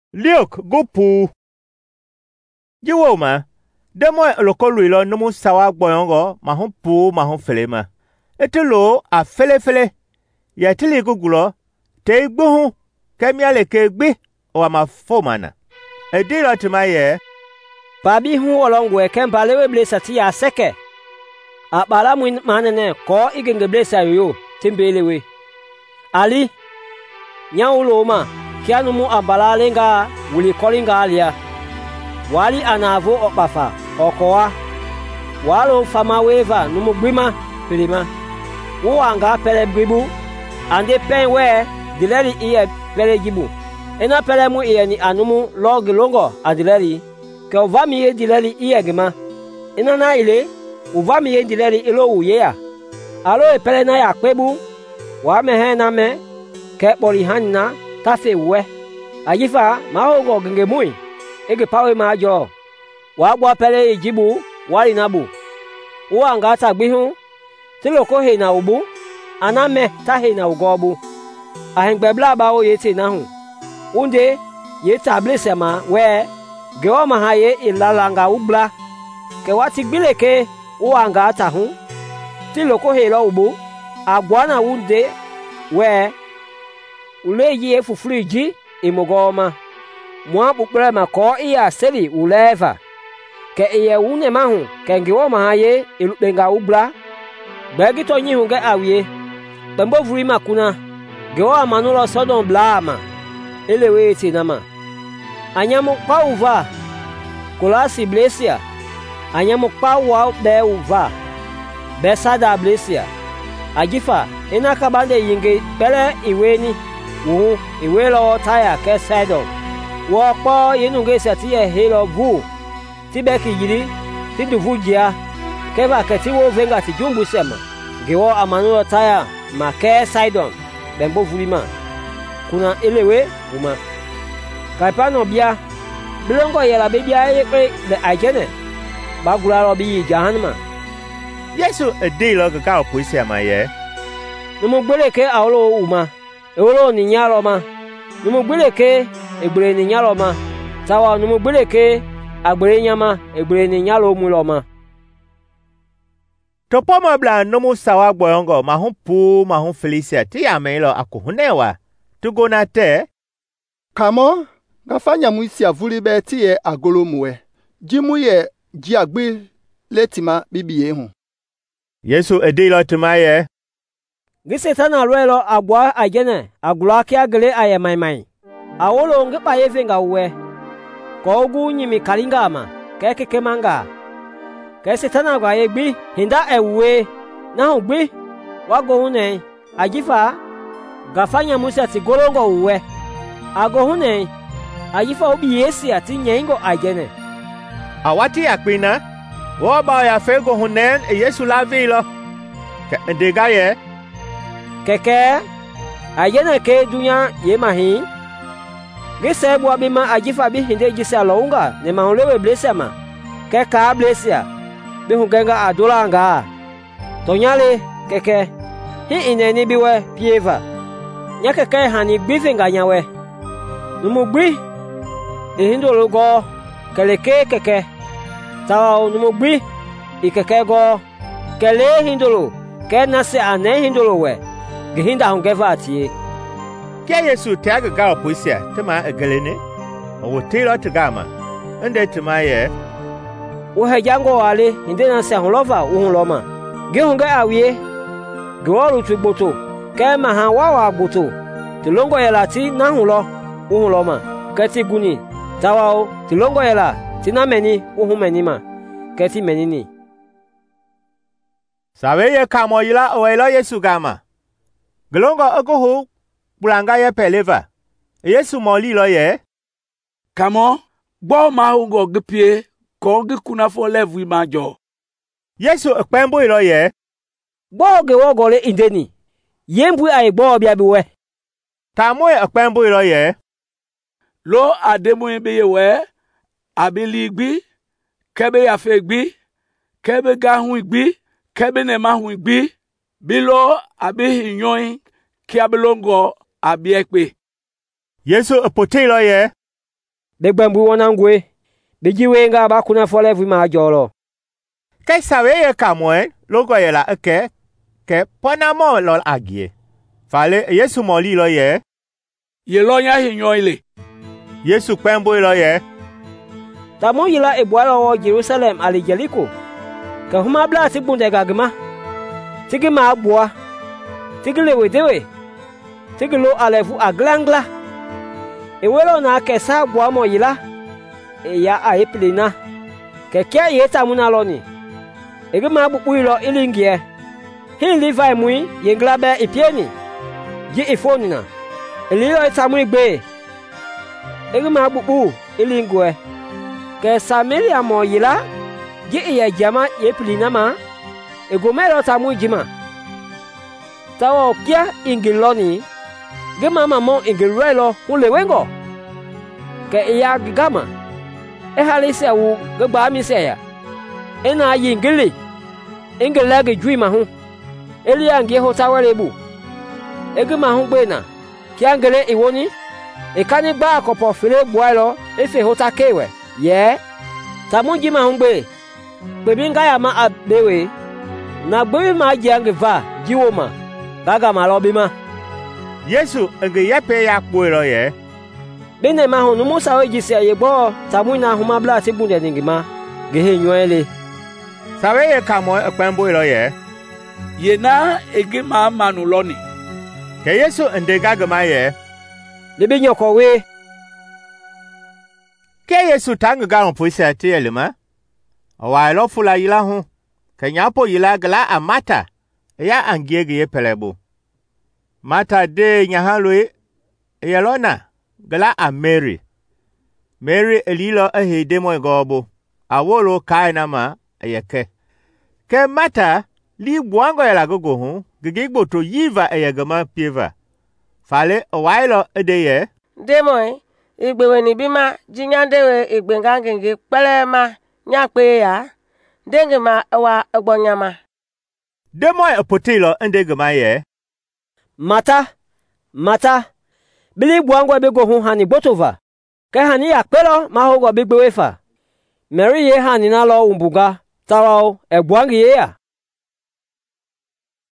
liok gupu jiwo ma demo lokolu ilo numu sawa gboyongo mahun pu mahun felema etelo a fele ya tili gugulo te igbohun kemi ale ke gbe o ma fomana edilo timaye babi hu olongwe kemba lewe blesa ti ya seke abala mu manene ko igenge blesa yo timbelewe ali nyaulo ma kianu mu abala lenga wuli kolinga alia wali anavo opafa okoa walo fama weva numu gbima pelema wo anga pele gribu ande penwe dileri iye pele jibu ena pele mu iye ni anumu log longo adileri ke ovami ye dileri iye gema ena na ile ovami ye dileri ilo uye ya alo e pele na ya pebu wa mehe na me ke pori hanna tafe we ajifa ma ogo genge mui ege pawe ma jo wa gbo pele ijibu wali nabu wo anga ta gbihun tilo ko he na ubu aname ta he na ugobu ahengbe bla ba o yete na hu unde ye tablese ma we ge o ma ha ye ilalanga ubla ke wati gbileke wo anga ta hu tilo ko he lo ubu agwana unde we ule ye fufuriji imogoma mwa bukbre ma ko iya seli uleva ke iye une mahu ke ngiwo ma ye ilubenga ubla begi to nyi hunge awie bembo vuri makuna gewo amanulo sodon blama elewe tinama anyamu pa uva kolasi blesia anyamu pa wa be uva besada blesia ajifa ina kabande yinge bele iweni wo iwe lo taya ke sedo wo po yinunge sati e helo vu tibeki yiri tiduvujia keba keti wo venga ti jumbu sema gewo amanulo taya make sidon bembo vulima kuna elewe uma kaipano bia bilongo yela bebia ye le ajene bagula lo bi jahannama Yesu edilo ga poisi amaye numu gbeleke awlo uma ewolo ni nyalo ma numu gbeleke egbere ni nyalo ma tawa numu gbeleke agbere nyama egbere ni nyalo mulo ma topo mabla numu sawa gboyongo mahun pu mahun felicia ti amelo akuhunewa tugona te kamo gafanya muisi avuli beti ye agolomwe jimu ye ji agbe letima bibiye hu Yesu edilo timaye Gisetana lwelo agwa ajene agula ki agele ayemaimai awolo ngepa yevenga uwe ko ogu nyimi kalingama keke manga ke setana gwa yegbi hinda ewe na ugbi wago hune ajifa gafanya musa ti golongo uwe ago hune ajifa obi yesi ati nyengo ajene awati akpina wo ba ya fego hunen Yesu lavilo ke ndegaye keke ajene ke dunya yemahi gese bwa bima ajifa bi hinde gisa lounga ne mahulewe blesema ke ka blesia bi hungenga adolanga tonyale keke hi ineni biwe pieva nya keke hani gbifinga nyawe numugbi ehindo logo keleke keke tawa numugbi ikeke go kele hindolo ke nase ane hindolo we gehinda hungeva atie ke Yesu taga ga poisia tema egelene o telo tagama ende timaye o hejango wale indena se honlova o honloma ge hunga awie gworu tugboto ke ma han wawa gboto tilongo yela ti na honlo o honloma keti guni tawao tilongo yela tinameni o humeni ma keti menini sabe kamo yila o elo Yesu gama glongo agoho bulanga ye peleva Yesu moli lo ye kamo gbo ma ungo gpie ko gikuna fo levu imajo Yesu ekpembo lo ye gbo ge wogole indeni yembu ai gbo bia biwe tamo ekpembo lo ye lo ademu ebe ye we abiligbi kebe ya fegbi kebe gahun igbi kebe ne mahun igbi bilo abi nyoin ki abilongo abi ekpe Yesu epotelo ye begbembu wonangwe bijiwenga bakuna fole vu ma jolo Ke sawe ye kamoen logo ye la eke ke ponamo lo agie. Fale Yesu moli lo ye. Ye lo nya hinyo ile. Yesu kpembo lo ye. Tamu yila ebwalo wo Jerusalem ali Jeriko. Ka huma bla ti bunde gagma. Tigi ma bua. Tigi lewe dewe. Tigi lo alefu aglangla. Ewelo na kesa bua mo yila. Ya aiplina. Ke kya ye tamuna lo ni. Ege ma bubu ilo ilingie. Hi Levi mui yenglabe ipieni. Ji ifonina. Elilo itamu igbe. Ege ma bubu ilingwe. Ke Samaria mo yila. Ji ye jama ye plina ma. Egomero tamu jima. Tawo kia ingiloni. Ge mama mo ingilwelo ulewengo. Ke iya gigama. Halisi awu ge ba mi se ya. Ena yingili ingilage jui mahu elia ngie hotawalebu ege mahu gbena kiangele iwoni ekani gba akopo fere bualo efe hotakewe ye tamuji mahu gbe gbebinga ya ma abewe na gbebi ma jiange va jiwoma gaga malobima Yesu nge yepe ya kpoiro ye bene mahu numusa ojisi ayegbo tamuna huma bla tibunde ningima gehe nyoele Sawe ye kamoen kpembo lo ye. Ye na ege ma manu loni. Ke Yesu ndega gama ye. Libi nyoko we. Ke Yesu tang garon puisa ti elema. Wa lo fula yila hu. Ke nyapo yila gala amata. Ya angiege ye pelebo. Mata de nyahalwe yelona gala a Mary. Mary elilo ehe demo gobo. Awolo kaina ma ayeke. Ke mata li buango ya lagogo hu. Gigigbo to yiva ayagama pieva. Fale owailo edeye. Demoy, igbewe ni bima jinyandewe igbengangenge pelema nyakpe ya. Denge ma wa egbonyama. Demoy apotilo endegama ye. Mata. Bili buango bego hu hani botova. Ke hani yakpelo ma hogo bigbewefa. Mary ye hani na lo umbuga. Tawo egbuangi ye ya.